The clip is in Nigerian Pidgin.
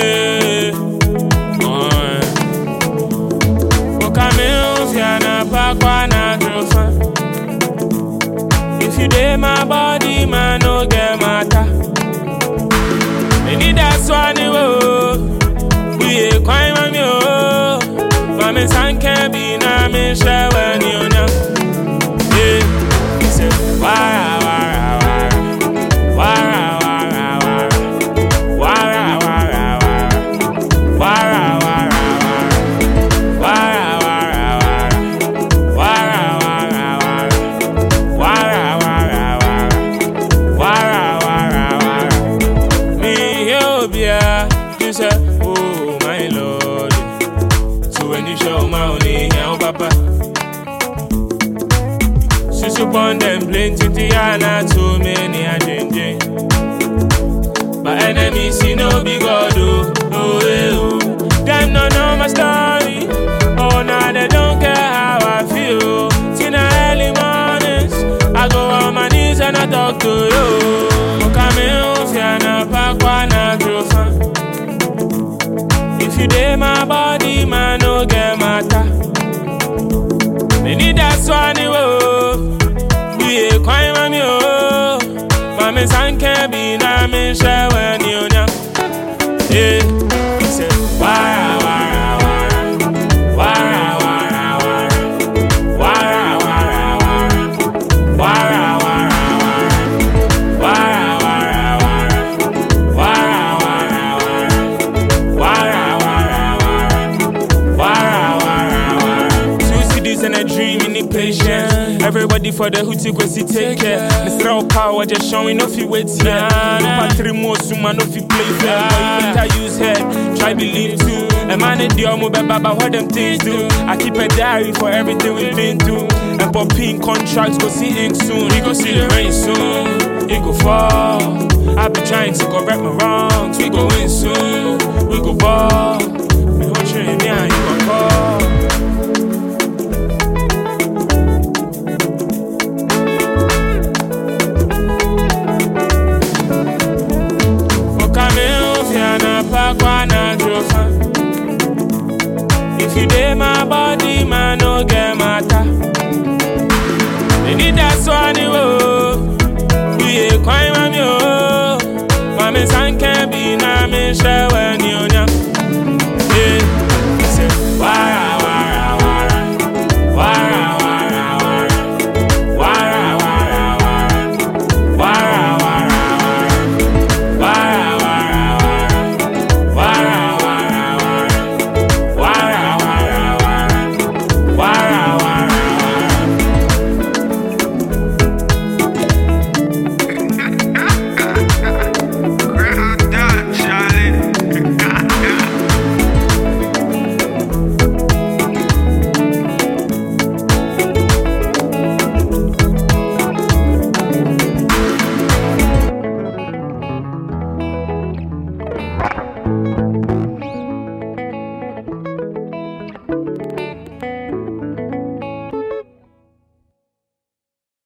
If you dey my body, man, no get matter. They need that swan, we a crime on you. Mama san can't be na me share when you know. Yeah, he said, wara wara wara, wara wara wara, wara wara wara, wara wara wara, wara wara wara, wara wara wara. Me yo bia, you say, oh my Lord. So when you show my only here, papa. Susu upon them plenty Tiana, too many a ding. But enemies see no big God, oh. Them no know my story. Oh, now they don't care how I feel. Tina early mornings, I go on my knees and I talk to you. If you dey my body, man, no get matter. They need that swan, we a crime on you. Mama san can't be na me share when you know. Yeah, he said, wara wara wara, wara wara wara, wara wara wara, wara wara wara, wara wara. 2 cities and a dream in the patience. Everybody for the hootie go see take care. Mr. Power just showing off you wait here. No 3 more soon, no fi play fair. But you better use head, try believe too. A man in the armor, but what them things do. I keep a diary for everything we've been through. And popping contracts, go see ink soon. We go see the rain soon. It go fall. I be trying to correct my wrongs. We go in soon. We go ball. We gon' train me and you gon' call. If you dey my body, man, no get matter. They need that swan, we a crime on you. Mama san can't be na me share when you